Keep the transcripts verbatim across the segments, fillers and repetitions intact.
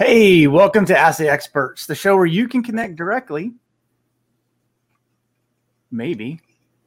Hey, welcome to Ask the Experts, the show where you can connect directly. Maybe.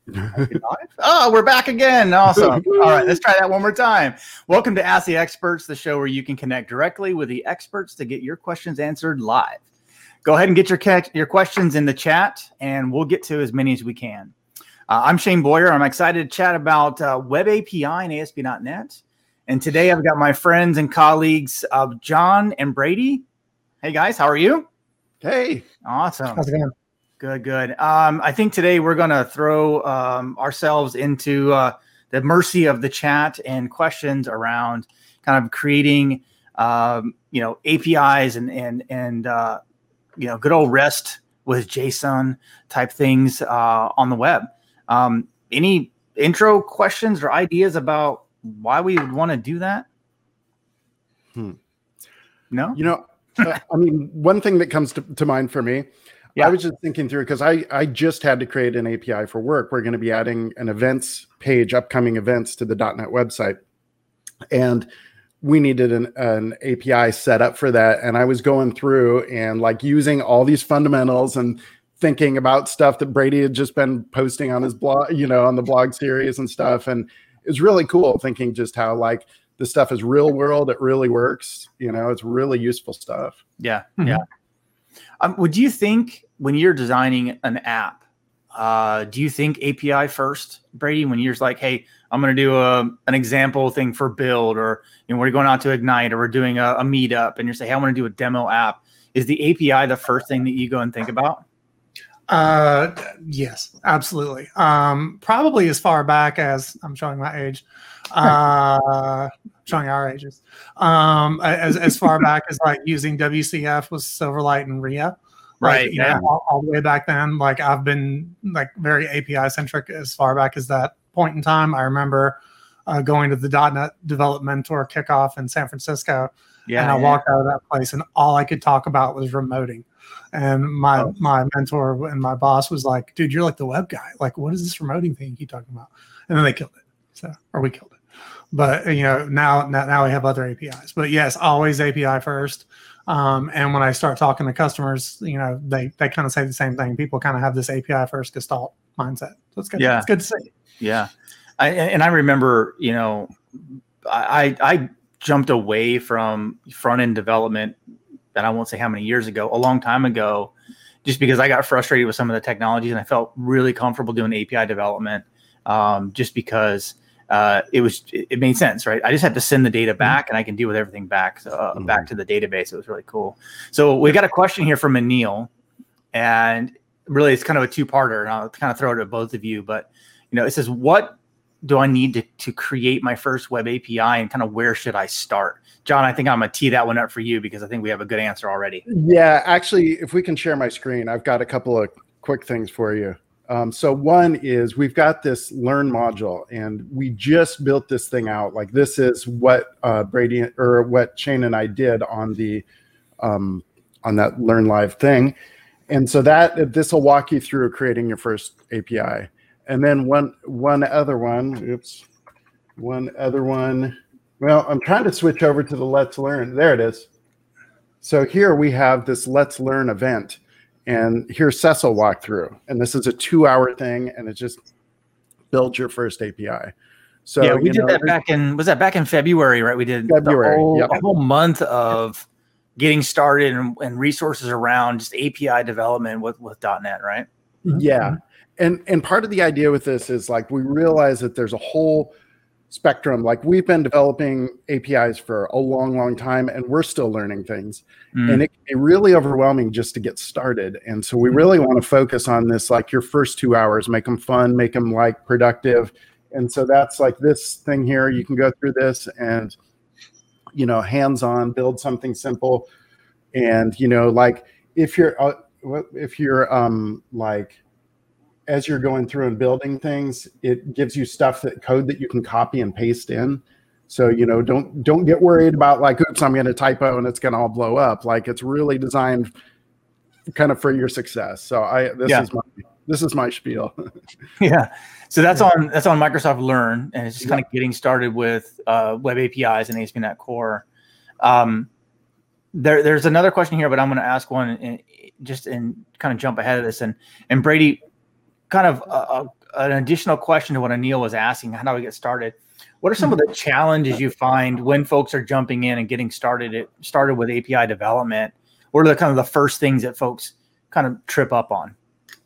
Oh, we're back again. Awesome. All right, let's try that one more time. Welcome to Ask the Experts, the show where you can connect directly with the experts to get your questions answered live. Go ahead and get your your questions in the chat, and we'll get to as many as we can. Uh, I'm Shane Boyer. I'm excited to chat about uh, Web A P I and A S P dot net. And today I've got my friends and colleagues, uh, John and Brady. Hey, guys, how are you? Hey. Awesome. How's it going? Good, good. Um, I think today we're going to throw um, ourselves into uh, the mercy of the chat and questions around kind of creating, um, you know, A P Is and, and, and uh, you know, good old REST with JSON type things uh, on the web. Um, any intro questions or ideas about why we would want to do that? Hmm. No? You know, uh, I mean, one thing that comes to, to mind for me, yeah. I was just thinking through, because I, I just had to create an A P I for work. We're going to be adding an events page, upcoming events to the .NET website. And we needed an, an A P I set up for that. And I was going through and like using all these fundamentals and thinking about stuff that Brady had just been posting on his blog, you know, on the blog series and stuff. And it was really cool thinking just how like this stuff is real world. It really works. You know, it's really useful stuff. Yeah. Mm-hmm. Yeah. Um, would you think when you're designing an app, uh, do you think A P I first, Brady, when you're like, hey, I'm going to do a, an example thing for build, or, you know, we're going out to Ignite, or we're doing a, a meetup, and you're saying, hey, I want to do a demo app. Is the A P I the first thing that you go and think about? Uh, yes, absolutely. Um, probably as far back as I'm showing my age, uh, showing our ages. Um, as as far back as like using W C F with Silverlight and R I A, right? Like, you yeah, know, all, all the way back then. Like I've been like very A P I centric as far back as that point in time. I remember uh, going to the .NET Development Mentor kickoff in San Francisco, yeah, and I yeah. walked out of that place, and all I could talk about was remoting. And my oh. my mentor and my boss was like, dude, you're like the web guy. Like, what is this remoting thing you keep talking about? And then they killed it. So, or we killed it. But, you know, now, now, now we have other A P Is. But yes, always A P I first. Um, and when I start talking to customers, you know, they, they kind of say the same thing. People kind of have this A P I first gestalt mindset. So it's good. Yeah. It's good to see. Yeah. I, and I remember, you know, I, I jumped away from front end development, and I won't say how many years ago, a long time ago, just because I got frustrated with some of the technologies, and I felt really comfortable doing A P I development, um, just because uh, it was it made sense, right? I just have to send the data back, and I can deal with everything back uh, mm-hmm. back to the database. It was really cool. So we got a question here from Anil, and really it's kind of a two-parter, and I'll kind of throw it at both of you. But you know, it says, what do I need to, to create my first web A P I, and kind of where should I start? John, I think I'm going to tee that one up for you because I think we have a good answer already. Yeah, actually, if we can share my screen, I've got a couple of quick things for you. Um, so one is we've got this Learn module, and we just built this thing out. Like this is what uh, Brady or what Shane and I did on the um, on that Learn Live thing. And so that this will walk you through creating your first A P I. And then one one other one, oops, one other one. Well, I'm trying to switch over to the Let's Learn. There it is. So here we have this Let's Learn event, and here's Cecil walk through. And this is a two-hour thing, and it just builds your first A P I. So yeah, we did know, that back in was that back in February, right? We did February, the whole, yep. a whole month of getting started and, and resources around just A P I development with with .NET, right? Yeah. And and part of the idea with this is like we realize that there's a whole spectrum. Like we've been developing A P Is for a long, long time, and we're still learning things. Mm. And it can be really overwhelming just to get started. And so we really want to focus on this, like your first two hours, make them fun, make them like productive. And so that's like this thing here. You can go through this and, you know, hands-on, build something simple. And, you know, like if you're, uh, if you're um, like, as you're going through and building things, it gives you stuff that code that you can copy and paste in. So, you know, don't, don't get worried about like, oops, I'm going to typo and it's going to all blow up. Like it's really designed kind of for your success. So I, this yeah. is my, this is my spiel. yeah. So that's on, that's on Microsoft Learn, and it's just kind yeah. of getting started with uh, web A P Is and A S P dot NET Core. Um, there, there's another question here, but I'm going to ask one and just and kind of jump ahead of this. And and Brady, kind of a, a, an additional question to what Anil was asking. How do we get started? What are some of the challenges you find when folks are jumping in and getting started it started with A P I development? What are the kind of the first things that folks kind of trip up on?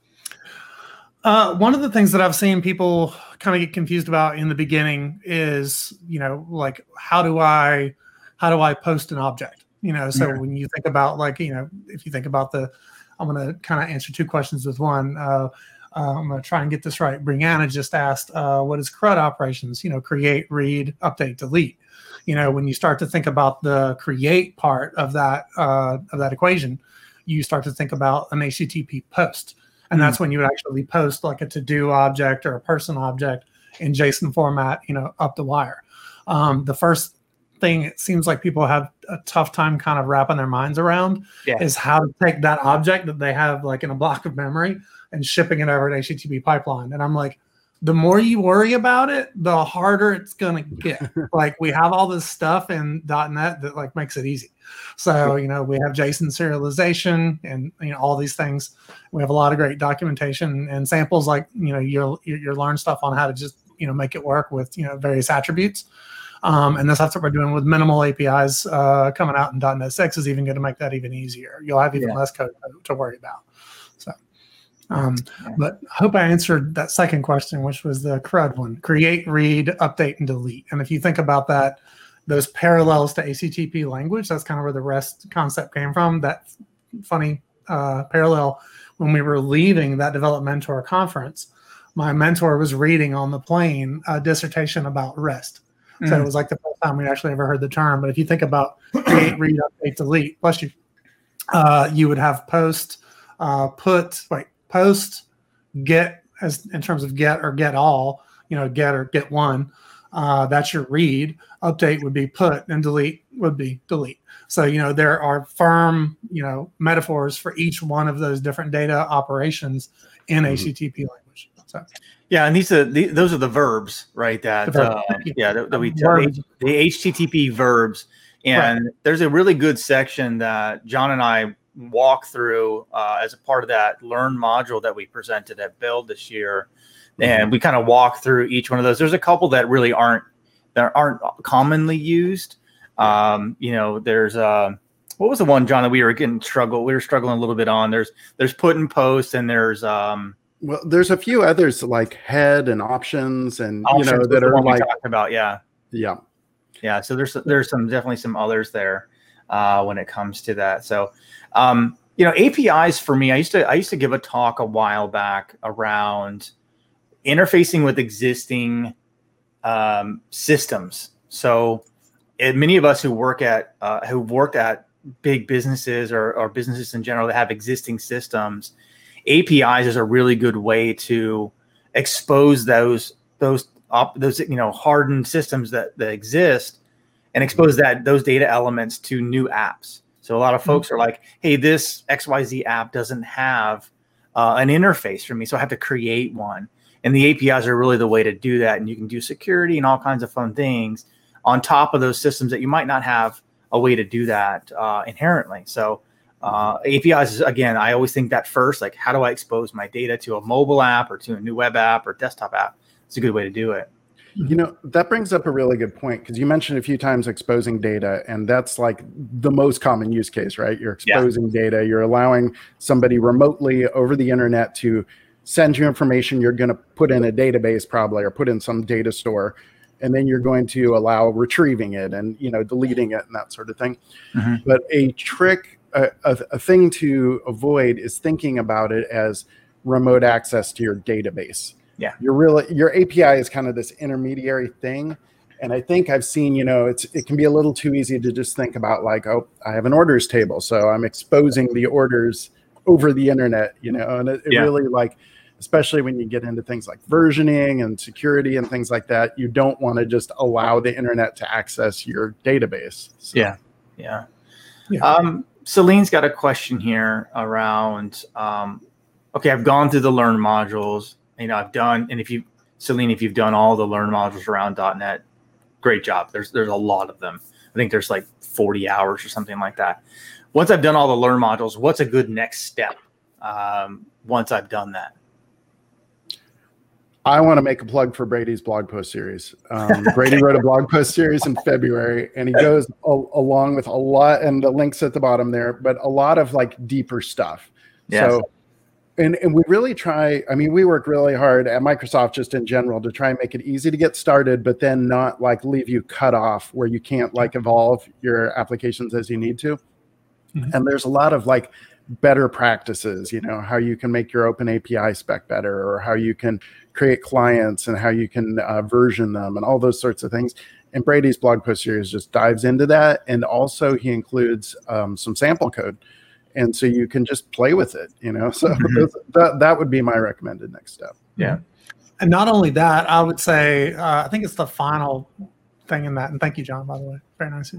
Uh, one of the things that I've seen people kind of get confused about in the beginning is, you know, like how do I how do I post an object? You know, so yeah. when you think about like, you know, if you think about the, I'm going to kind of answer two questions with one. Uh, uh, I'm going to try and get this right. Brianna just asked, uh, what is CRUD operations? You know, create, read, update, delete. You know, when you start to think about the create part of that uh, of that equation, you start to think about an H T T P post. And that's when you would actually post like a to-do object or a person object in JSON format, you know, up the wire. Um, the first thing it seems like people have a tough time kind of wrapping their minds around yeah. is how to take that object that they have like in a block of memory and shipping it over an H T T P pipeline. And I'm like, the more you worry about it, the harder it's going to get. Like we have all this stuff in .NET that like makes it easy. So, you know, we have JSON serialization and, you know, all these things. We have a lot of great documentation and samples like, you know, you'll, you'll learn stuff on how to just, you know, make it work with, you know, various attributes. Um, and that's what we're doing with minimal A P Is uh, coming out in .NET six is even going to make that even easier. You'll have even yeah. less code to worry about. So, um, but I hope I answered that second question, which was the CRUD one: create, read, update, and delete. And if you think about that, those parallels to H T T P language, that's kind of where the REST concept came from. That funny uh, parallel when we were leaving that Develop Mentor conference, my mentor was reading on the plane a dissertation about REST. So mm. it was like the first time we actually ever heard the term. But if you think about create, read, update, delete, bless you, uh, you would have post, uh, put, wait, post, get, as in terms of get or get all, you know, get or get one. Uh, that's your read. Update would be put, and delete would be delete. So, you know, there are firm, you know, metaphors for each one of those different data operations in mm-hmm. H T T P language. So. Yeah, and these are the, those are the verbs, right? That uh, yeah, that, that we the, the H T T P verbs, and right. there's a really good section that John and I walk through uh, as a part of that Learn module that we presented at Build this year, and we kind of walk through each one of those. There's a couple that really aren't that aren't commonly used. Um, you know, there's uh, what was the one, John, that we were getting struggle? We were struggling a little bit on. There's there's put and post, and there's um. Well, there's a few others like head and options, and options you know that are like about yeah, yeah, yeah. So there's there's some definitely some others there uh, when it comes to that. So um, you know, A P Is for me, I used to I used to give a talk a while back around interfacing with existing um, systems. So and many of us who work at uh, who worked at big businesses or, or businesses in general that have existing systems. A P Is is a really good way to expose those those op, those you know hardened systems that, that exist, and expose that those data elements to new apps. So a lot of folks mm-hmm. are like, "Hey, this X Y Z app doesn't have uh, an interface for me, so I have to create one." And the A P Is are really the way to do that, and you can do security and all kinds of fun things on top of those systems that you might not have a way to do that uh, inherently. So. Uh, A P Is is, again, I always think that first, like, how do I expose my data to a mobile app or to a new web app or desktop app? It's a good way to do it. You know, that brings up a really good point, because you mentioned a few times exposing data, and that's like the most common use case, right? You're exposing yeah. data. You're allowing somebody remotely over the internet to send you information you're going to put in a database probably, or put in some data store, and then you're going to allow retrieving it and, you know, deleting it and that sort of thing. Mm-hmm. But a trick A, a, a thing to avoid is thinking about it as remote access to your database. Yeah, your real your A P I is kind of this intermediary thing, and I think I've seen you know it's it can be a little too easy to just think about like, oh, I have an orders table, so I'm exposing the orders over the internet, you know, and it, it yeah. really like, especially when you get into things like versioning and security and things like that, you don't want to just allow the internet to access your database. So. Yeah, yeah, yeah. Um, Celine's got a question here around, um, okay, I've gone through the Learn modules, you know, I've done, and if you, Celine, if you've done all the Learn modules around .NET, great job. There's there's a lot of them, think there's like forty hours or something like that. Once I've done all the Learn modules, what's a good next step um, once I've done that? I want to make a plug for Brady's blog post series. Um, Brady wrote a blog post series in February, and he goes a- along with a lot, and the links at the bottom there, but a lot of like deeper stuff. Yes. So, and, and we really try, I mean, we work really hard at Microsoft just in general to try and make it easy to get started, but then not like leave you cut off where you can't like evolve your applications as you need to. Mm-hmm. And there's a lot of like better practices, you know, how you can make your open A P I spec better, or how you can create clients and how you can uh, version them and all those sorts of things. And Brady's blog post series just dives into that. And also he includes um, some sample code. And so you can just play with it, you know, so mm-hmm. that, that would be my recommended next step. Yeah. And not only that, I would say, uh, I think it's the final thing in that. And thank you, John, by the way. Very nice.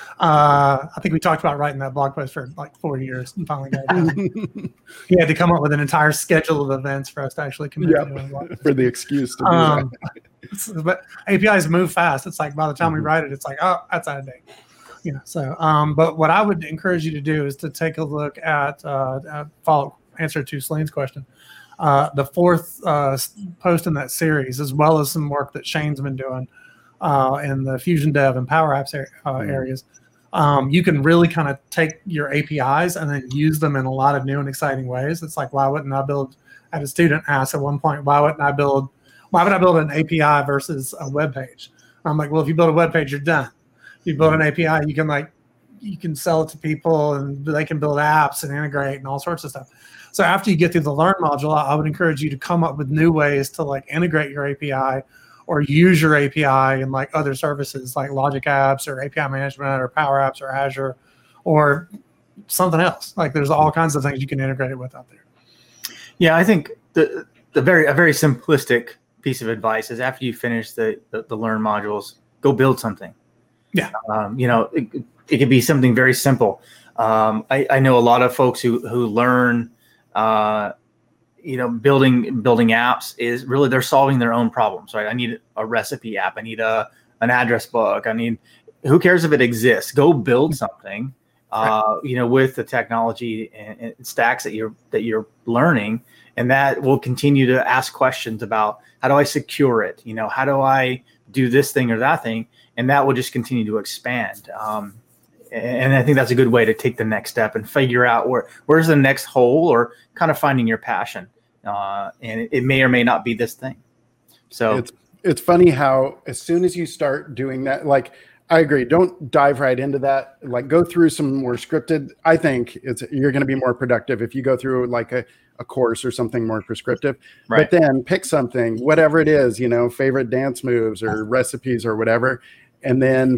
Uh, I think we talked about writing that blog post for like four years and finally got it done. He had to come up with an entire schedule of events for us to actually commit yep. to for the excuse to do um, that. But A P Is move fast. It's like by the time mm-hmm. we write it, it's like, oh, that's out of date. You know, so, um, but what I would encourage you to do is to take a look at, uh, at follow answer to Celine's question. Uh, the fourth uh, post in that series, as well as some work that Shane's been doing uh, in the Fusion Dev and Power Apps er- uh, mm-hmm. areas. Um, you can really kind of take your A P Is and then use them in a lot of new and exciting ways. It's like, why wouldn't I build, I had a student ask at one point, why wouldn't I build, why would I build an A P I versus a web page? I'm like, well, if you build a web page, you're done. If you build an A P I, you can like, you can sell it to people and they can build apps and integrate and all sorts of stuff. So after you get through the Learn module, I would encourage you to come up with new ways to like integrate your A P I or use your A P I in like other services like Logic Apps or A P I Management or Power Apps or Azure or something else. Like there's all kinds of things you can integrate it with out there. Yeah, I think the the very a very simplistic piece of advice is after you finish the the, the Learn modules, go build something. Yeah, um, you know, it, it could be something very simple. Um, I, I know a lot of folks who who learn. Uh, you know, building building apps is really they're solving their own problems, right? I need a recipe app. I need a an address book. I need. Who cares if it exists? Go build something. Uh, right. You know, with the technology and, and stacks that you're that you're learning, and that will continue to ask questions about how do I secure it? You know, how do I do this thing or that thing? And that will just continue to expand. Um, And I think that's a good way to take the next step and figure out where where's the next hole, or kind of finding your passion. Uh, and it, it may or may not be this thing. So it's it's funny how as soon as you start doing that, like I agree, don't dive right into that. Like go through some more scripted. I think it's you're going to be more productive if you go through like a, a course or something more prescriptive. Right. But then pick something, whatever it is, you know, favorite dance moves or recipes or whatever, and then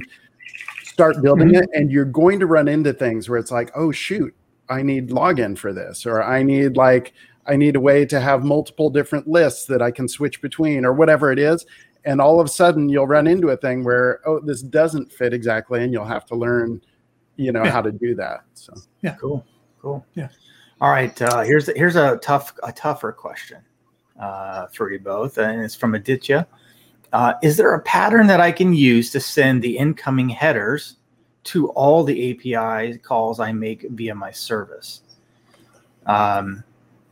start building mm-hmm. it, and you're going to run into things where it's like, oh shoot, I need login for this, or I need like I need a way to have multiple different lists that I can switch between, or whatever it is. And all of a sudden you'll run into a thing where, oh, this doesn't fit exactly, and you'll have to learn, you know, yeah. how to do that. So yeah, cool, cool. Yeah. All right. Uh, here's here's a tough a tougher question uh, for you both, and it's from Aditya. Uh, is there a pattern that I can use to send the incoming headers to all the A P I calls I make via my service? Um,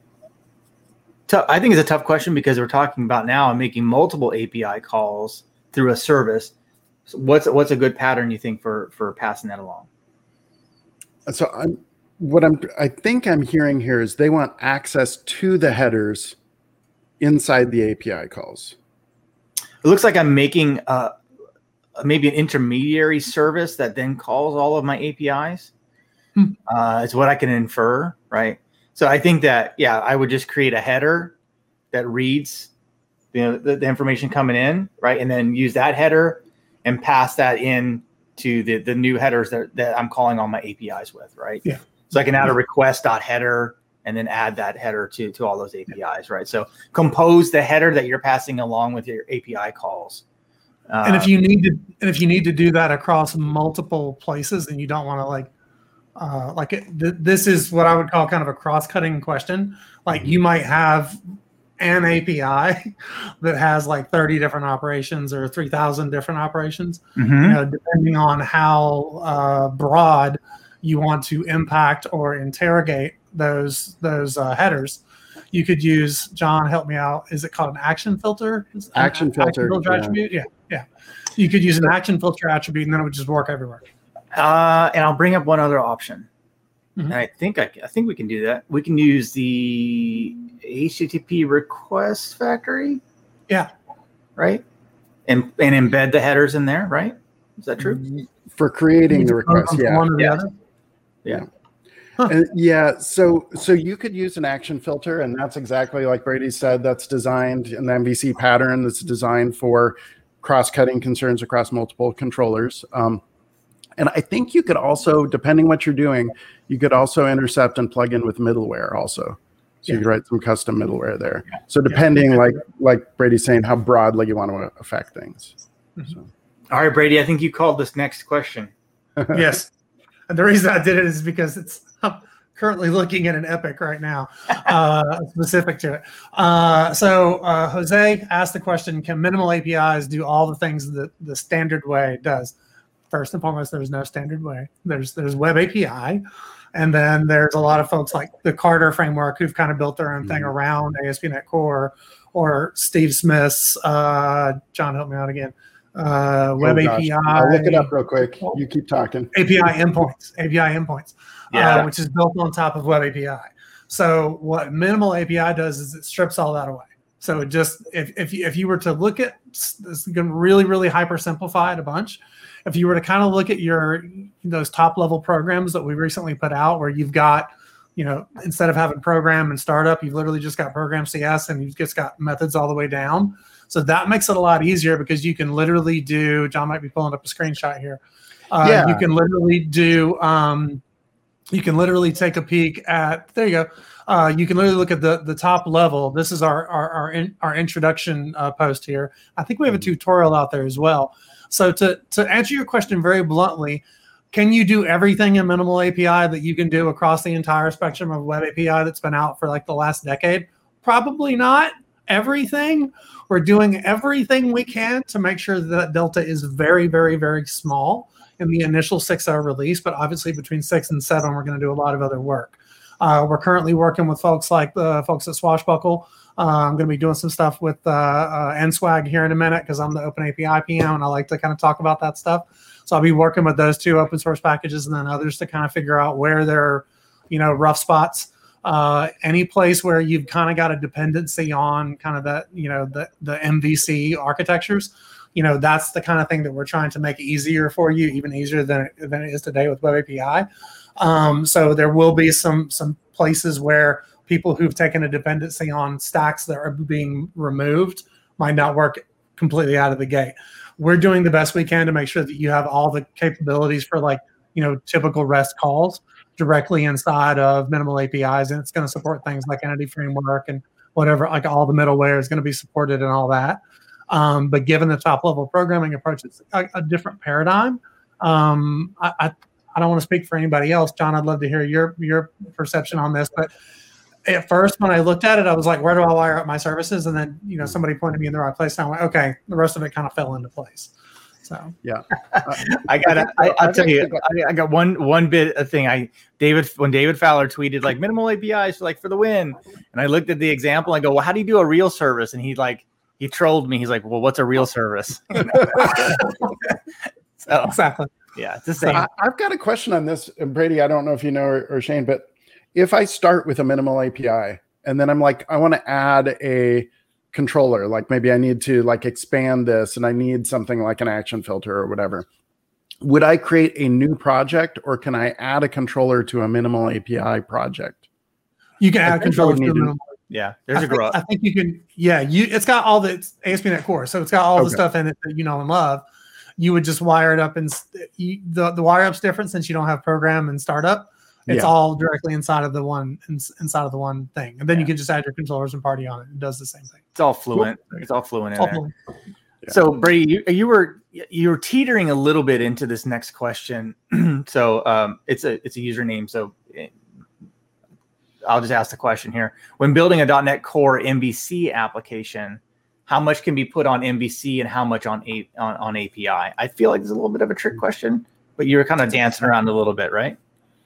t- I think it's a tough question because we're talking about now making multiple A P I calls through a service. So what's what's a good pattern you think for for passing that along? So I'm what I'm I think I'm hearing here is they want access to the headers inside the A P I calls. It looks like I'm making uh, maybe an intermediary service that then calls all of my A P Is. Hmm. Uh, it's what I can infer, right? So I think that, yeah, I would just create a header that reads you know, the, the information coming in, right? And then use that header and pass that in to the, the new headers that, that I'm calling all my A P Is with, right? Yeah. So I can add a request.header and then add that header to, to all those A P Is, right? So compose the header that you're passing along with your A P I calls. Uh, and if you need to, and if you need to do that across multiple places, and you don't want to like, uh, like it, th- this is what I would call kind of a cross-cutting question. Like you might have an A P I that has like thirty different operations or three thousand different operations, Mm-hmm. you know, depending on how uh, broad you want to impact or interrogate those those uh, headers, you could use, John, help me out. Is it called an action filter? An Action filter, action filter yeah. attribute? Yeah, yeah. You could use an action filter attribute, and then it would just work everywhere. Uh, and I'll bring up one other option. Mhm. And I think I, I think we can do that. We can use the H T T P request factory. Yeah. Right. And and embed the headers in there. Right. Is that true? For creating the request, From yeah. one to the Yeah. other. Yeah. And yeah, so so you could use an action filter, and that's exactly like Brady said. That's designed in the M V C pattern. That's designed for cross-cutting concerns across multiple controllers. Um, and I think you could also, depending what you're doing, you could also intercept and plug in with middleware also. So Yeah. you could write some custom middleware there. So depending, like like Brady's saying, how broadly you want to affect things. So. All right, Brady. I think you called this next question. Yes. And the reason I did it is because it's I'm currently looking at an Epic right now, uh, specific to it. Uh, so uh, Jose asked the question, can minimal A P Is do all the things that the standard way does? First and foremost, there's no standard way. There's there's Web A P I. And then there's a lot of folks like the Carter framework who've kind of built their own thing Mhm. around A S P dot NET Core, or Steve Smith's, uh, John, help me out again, uh, Web Oh, gosh. A P I. I'll look it up real quick. You keep talking. A P I endpoints, A P I endpoints, Yeah. uh, which is built on top of Web A P I. So what minimal A P I does is it strips all that away. So it just, if if you, if you were to look at this, is going to really really hyper simplify it a bunch. If you were to kind of look at your those top level programs that we recently put out, where you've got, you know, instead of having program and startup, you've literally just got program C S, and you've just got methods all the way down. So that makes it a lot easier because you can literally do, John might be pulling up a screenshot here. Uh, Yeah. You can literally do, um, you can literally take a peek at, there you go. Uh, you can literally look at the, the top level. This is our, our, our, in, our introduction uh, post here. I think we have a tutorial out there as well. So to, to answer your question very bluntly, can you do everything in minimal A P I that you can do across the entire spectrum of Web A P I that's been out for like the last decade? Probably not everything. We're doing everything we can to make sure that Delta is very, very, very small in the initial six point oh release, but obviously between six and seven, we're going to do a lot of other work. Uh, we're currently working with folks like the folks at Swashbuckle. Uh, I'm going to be doing some stuff with uh, uh, N SWAG here in a minute because I'm the Open A P I P M and I like to kind of talk about that stuff. So I'll be working with those two open source packages and then others to kind of figure out where they're, you know, rough spots. Uh, any place where you've kind of got a dependency on kind of the, you know, the, the M V C architectures, you know, that's the kind of thing that we're trying to make easier for you, even easier than it, than it is today with Web A P I. Um, so there will be some some places where people who've taken a dependency on stacks that are being removed might not work completely out of the gate. We're doing the best we can to make sure that you have all the capabilities for, like, you know, typical REST calls directly inside of minimal A P Is, and it's going to support things like Entity Framework and whatever, like all the middleware is going to be supported and all that. Um, but given the top level programming approach, it's a, a different paradigm. Um, I, I I don't want to speak for anybody else. John, I'd love to hear your your perception on this. But at first, when I looked at it, I was like, where do I wire up my services? And then, you know, somebody pointed me in the right place. And I went, okay, the rest of it kind of fell into place. So Yeah. I got. I, I'll tell you. I, I got one one bit of thing. I David when David Fowler tweeted like minimal A P Is like for the win, and I looked at the example. I go, well, how do you do a real service? And he like he trolled me. He's like, well, what's a real service? So exactly. yeah, it's the same. So I, I've got a question on this, and Brady. I don't know if you know or, or Shane, but if I start with a minimal A P I and then I'm like, I want to add a controller, like maybe I need to like expand this and I need something like an action filter or whatever. Would I create a new project, or can I add a controller to a minimal A P I project? You can I add think controllers I would to need the to- minimal. Yeah, there's I a think, grow. I think you can. Yeah, you. It's got all the it's A S P dot NET Core, so it's got all the Okay. stuff in it that you know and love. You would just wire it up, and you, the the wire up's different since you don't have program and startup. It's Yeah. all directly inside of the one inside of the one thing, and then Yeah. you can just add your controllers and party on it. It does the same thing. It's all fluent. It's all fluent in there. Hopefully. Yeah. So Brady, you, you were you were teetering a little bit into this next question. So um, it's a it's a username. So I'll just ask the question here. When building a .dot net Core M V C application, how much can be put on M V C and how much on, a, on, on A P I? I feel like it's a little bit of a trick question, but you're kind of dancing around a little bit, right?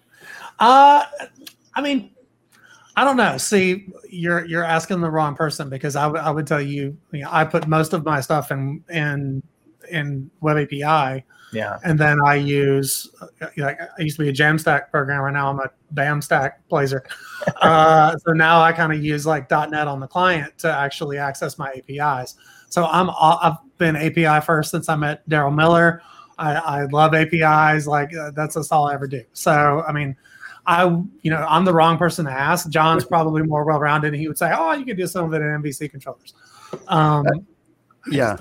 Uh, I mean, I don't know. See, you're you're asking the wrong person, because I would I would tell you, you know, I put most of my stuff in in in Web A P I. Yeah. And then I use, like, I used to be a Jamstack programmer. Now I'm a Bamstack blazer. uh, so now I kind of use like .dot net on the client to actually access my A P Is. So I'm I've been A P I first since I met Daryl Miller. I, I love A P Is. Like uh, that's just all I ever do. So I mean, I you know I'm the wrong person to ask. John's probably more well-rounded, and he would say, "Oh, you could do some of it in M V C controllers." Um, yeah.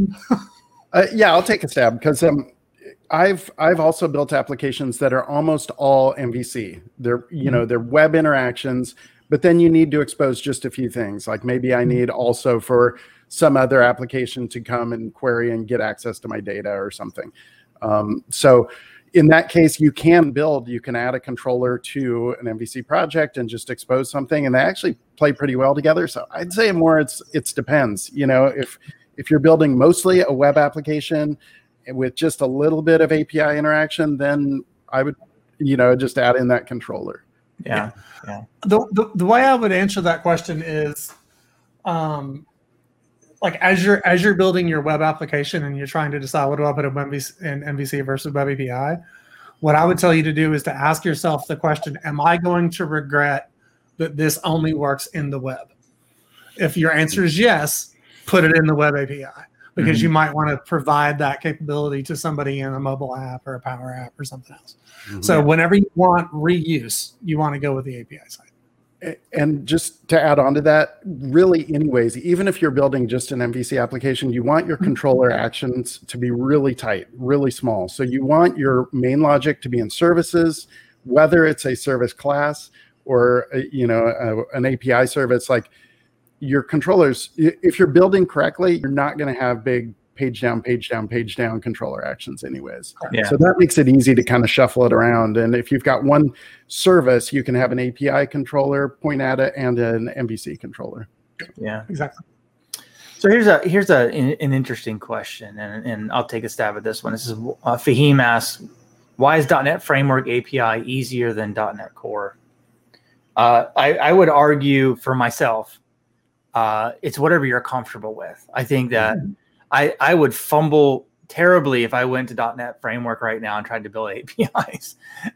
uh, yeah, I'll take a stab because um. I've I've also built applications that are almost all M V C. They're you know they're web interactions, but then you need to expose just a few things. Like maybe I need also for some other application to come and query and get access to my data or something. Um, so in that case, you can build, you can add a controller to an M V C project and just expose something, and they actually play pretty well together. So I'd say more it's it's depends. You know, if if you're building mostly a web application with just a little bit of A P I interaction, then I would, you know, just add in that controller. Yeah, yeah. The, the the way I would answer that question is, um, like as you're as you're building your web application and you're trying to decide what do I put in M V C, in M V C versus Web A P I, what I would tell you to do is to ask yourself the question: am I going to regret that this only works in the web? If your answer is yes, put it in the Web A P I. Because mm-hmm. you might want to provide that capability to somebody in a mobile app or a Power App or something else. Mm-hmm. So whenever you want reuse, you want to go with the A P I side. And just to add on to that, really anyways, even if you're building just an M V C application, you want your controller actions to be really tight, really small. So you want your main logic to be in services, whether it's a service class or, a, you know, a, an A P I service. Like, your controllers, if you're building correctly, you're not going to have big page down, page down, page down controller actions anyways. Yeah. So that makes it easy to kind of shuffle it around. And if you've got one service, you can have an A P I controller point at it and an M V C controller. Yeah, exactly. So here's a here's a an interesting question, and, and I'll take a stab at this one. This is uh, Fahim asks, why is .dot net Framework A P I easier than .dot net Core? Uh, I, I would argue for myself, Uh, it's whatever you're comfortable with. I think that mm-hmm. I, I would fumble terribly if I went to .dot net Framework right now and tried to build A P Is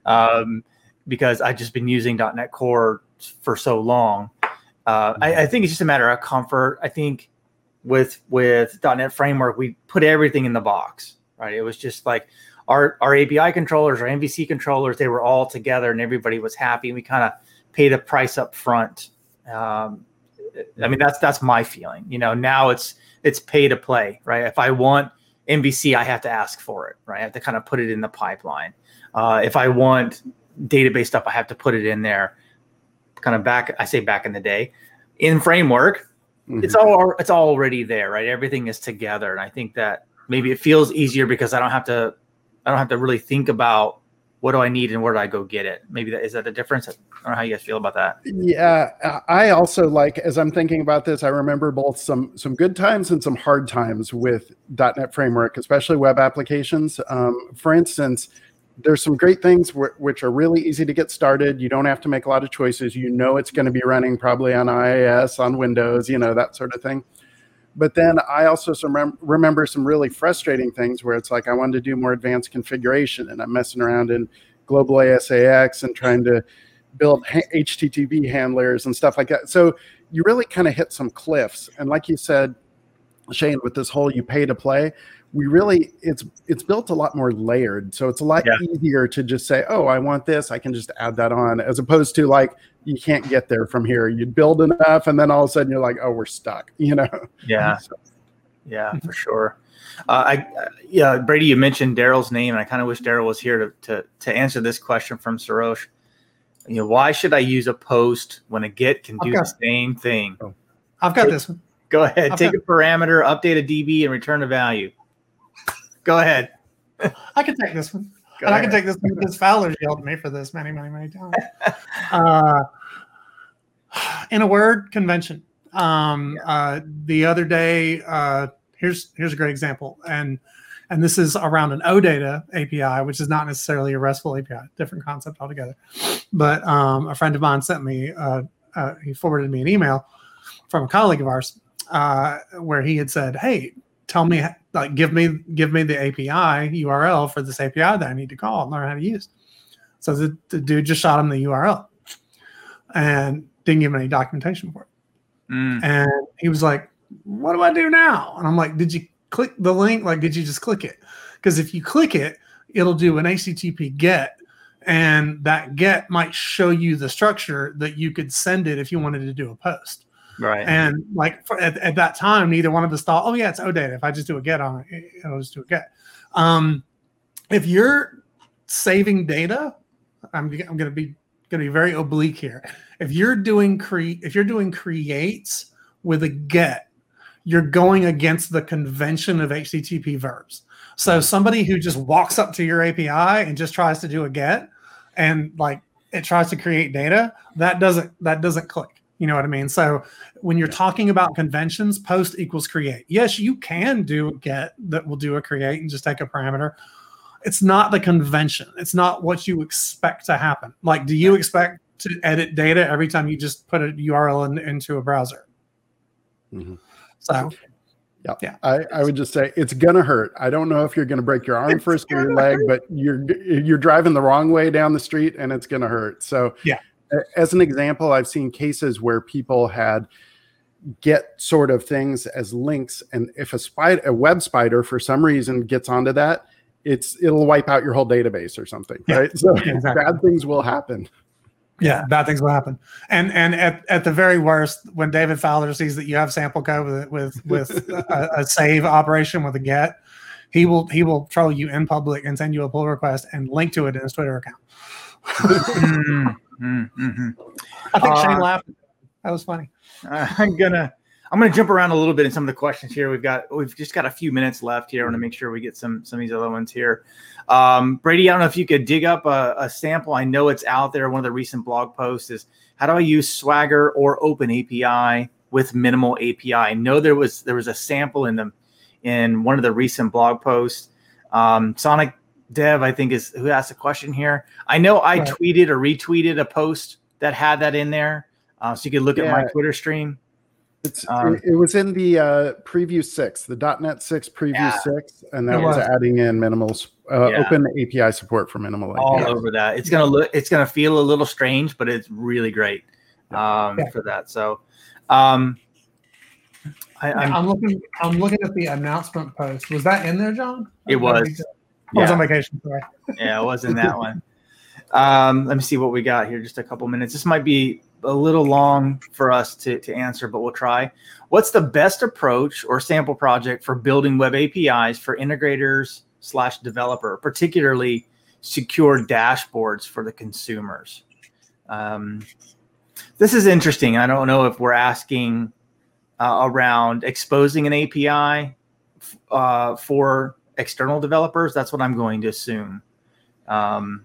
um, because I've just been using .dot net Core for so long. Uh, mm-hmm. I, I think it's just a matter of comfort. I think with with .dot net Framework, we put everything in the box, right? It was just like our, our A P I controllers, our M V C controllers, they were all together and everybody was happy. And we kind of paid a price up front. Um, I mean, that's that's my feeling. You know, now it's it's pay to play, right? If I want M V C, I have to ask for it, right? I have to kind of put it in the pipeline. Uh, if I want database stuff, I have to put it in there. Kind of back, I say back in the day, in Framework, mm-hmm. it's all it's already there, right? Everything is together, and I think that maybe it feels easier because I don't have to I don't have to really think about what do I need and where do I go get it? Maybe that is that a difference? I don't know how you guys feel about that. Yeah, I also like, as I'm thinking about this, I remember both some some good times and some hard times with .dot net Framework, especially web applications. Um, for instance, there's some great things w- which are really easy to get started. You don't have to make a lot of choices. You know it's going to be running probably on iOS, on Windows, you know, that sort of thing. But then I also some, remember some really frustrating things where it's like I wanted to do more advanced configuration and I'm messing around in global A S A X and trying to build H T T P handlers and stuff like that. So you really kind of hit some cliffs. And like you said, Shane, with this whole you pay to play, we really, it's it's built a lot more layered. So it's a lot yeah. easier to just say, oh, I want this, I can just add that on, as opposed to like, you can't get there from here. You build enough and then all of a sudden you're like, oh, we're stuck, you know? Yeah. So. Yeah, for sure. Uh, I, uh, yeah, Brady, you mentioned Daryl's name, and I kind of wish Daryl was here to, to, to answer this question from Sarosh. You know, why should I use a post when a get can do okay. the same thing? Oh. I've got this one. Go ahead. I've Take got- a parameter, update a D B, and return a value. Go ahead. I can take this one. Go and ahead. I can take this one because Fowler's yelled at me for this many, many, many times. uh, In a word, convention. Um, yeah. uh, the other day, uh, here's here's a great example, and and this is around an OData A P I, which is not necessarily a RESTful A P I, different concept altogether. But um, a friend of mine sent me, uh, uh, he forwarded me an email from a colleague of ours uh, where he had said, "Hey, tell me, like, give me give me the A P I U R L for this A P I that I need to call and learn how to use." So the, the dude just shot him the U R L and didn't give him any documentation for it. Mm. And he was like, "What do I do now?" And I'm like, "Did you click the link? Like, did you just click it? Because if you click it, it'll do an H T T P get, and that get might show you the structure that you could send it if you wanted to do a post." Right. And like for, at, at that time, neither one of us thought, "Oh yeah, it's OData. If I just do a get on it, it'll just do a get." Um, if you're saving data, I'm, I'm going to be going to be very oblique here. If you're doing cre- if you're doing creates with a get, you're going against the convention of H T T P verbs. So somebody who just walks up to your A P I and just tries to do a get, and like it tries to create data, that doesn't that doesn't click. You know what I mean? So when you're talking about conventions, post equals create. Yes, you can do a get that will do a create and just take a parameter. It's not the convention. It's not what you expect to happen. Like, do you expect to edit data every time you just put a U R L in, into a browser? Mm-hmm. So, yeah, yeah. I, I would just say it's gonna hurt. I don't know if you're gonna break your arm first or your leg, but you're you're driving the wrong way down the street, and it's gonna hurt. So, yeah. As an example, I've seen cases where people had get sort of things as links, and if a spider, a web spider, for some reason gets onto that, it's it'll wipe out your whole database or something, yeah. right? So exactly. Bad things will happen. Yeah, bad things will happen. And and at, at the very worst, when David Fowler sees that you have sample code with with with a, a save operation with a get, he will he will troll you in public and send you a pull request and link to it in his Twitter account. mm-hmm. Mm-hmm. I think uh, Shane laughed. That was funny. I'm gonna I'm gonna jump around a little bit in some of the questions here. We've got we've just got a few minutes left here. I want to make sure we get some some of these other ones here. Um, Brady, I don't know if you could dig up a, a sample. I know it's out there. One of the recent blog posts is how do I use Swagger or Open A P I with minimal A P I? I know there was there was a sample in them in one of the recent blog posts. Um, Sonic Dev, I think, is who asked a question here. I know I right. tweeted or retweeted a post that had that in there, uh, so you could look yeah. at my Twitter stream. It's, um, it, it was in the uh, preview six, the dot net six preview yeah. six, and that was. was adding in minimal uh, yeah. open A P I support for minimal. All A P Is. Over that. It's gonna look, it's gonna feel a little strange, but it's really great um, yeah. for that. So, um, I, I'm, I'm looking. I'm looking at the announcement post. Was that in there, John? It was. I was yeah. on vacation. Sorry. Yeah, it was in that one. Um, let me see what we got here. Just a couple minutes. This might be a little long for us to, to answer, but we'll try. What's the best approach or sample project for building web A P Is for integrators slash developer, particularly secure dashboards for the consumers? Um, this is interesting. I don't know if we're asking uh, around exposing an A P I uh, for external developers. That's what I'm going to assume. Um,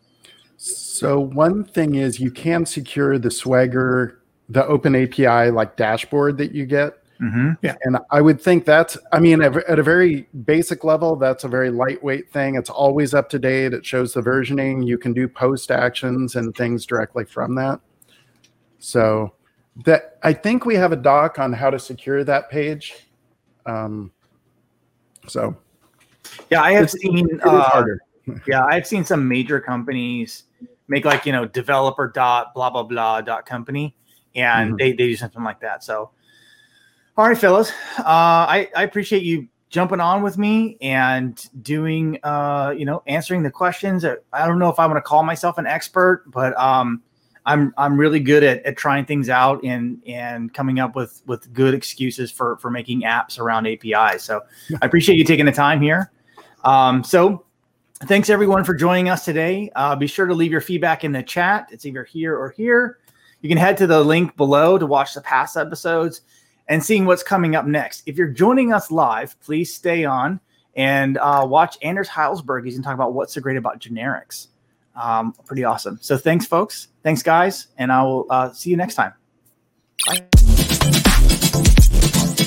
so one thing is you can secure the Swagger, the open A P I like dashboard that you get. Mm-hmm. Yeah. And I would think that's, I mean, at a very basic level, that's a very lightweight thing. It's always up to date. It shows the versioning. You can do post actions and things directly from that. So that I think we have a doc on how to secure that page. Um, so yeah, I have it's, seen it uh, harder. yeah, I've seen some major companies make like, you know, developer dot blah blah blah dot company, and mm-hmm. they, they do something like that. So all right, fellas. Uh, I, I appreciate you jumping on with me and doing uh, you know, answering the questions. I don't know if I want to call myself an expert, but um I'm I'm really good at, at trying things out and and coming up with, with good excuses for, for making apps around A P Is. So I appreciate you taking the time here. Um, so thanks everyone for joining us today. Uh, be sure to leave your feedback in the chat. It's either here or here. You can head to the link below to watch the past episodes and seeing what's coming up next. If you're joining us live, please stay on and uh, watch Anders Heilsberg. He's going to talk about what's so great about generics. Um, pretty awesome. So thanks, folks. Thanks, guys. And I will uh, see you next time. Bye.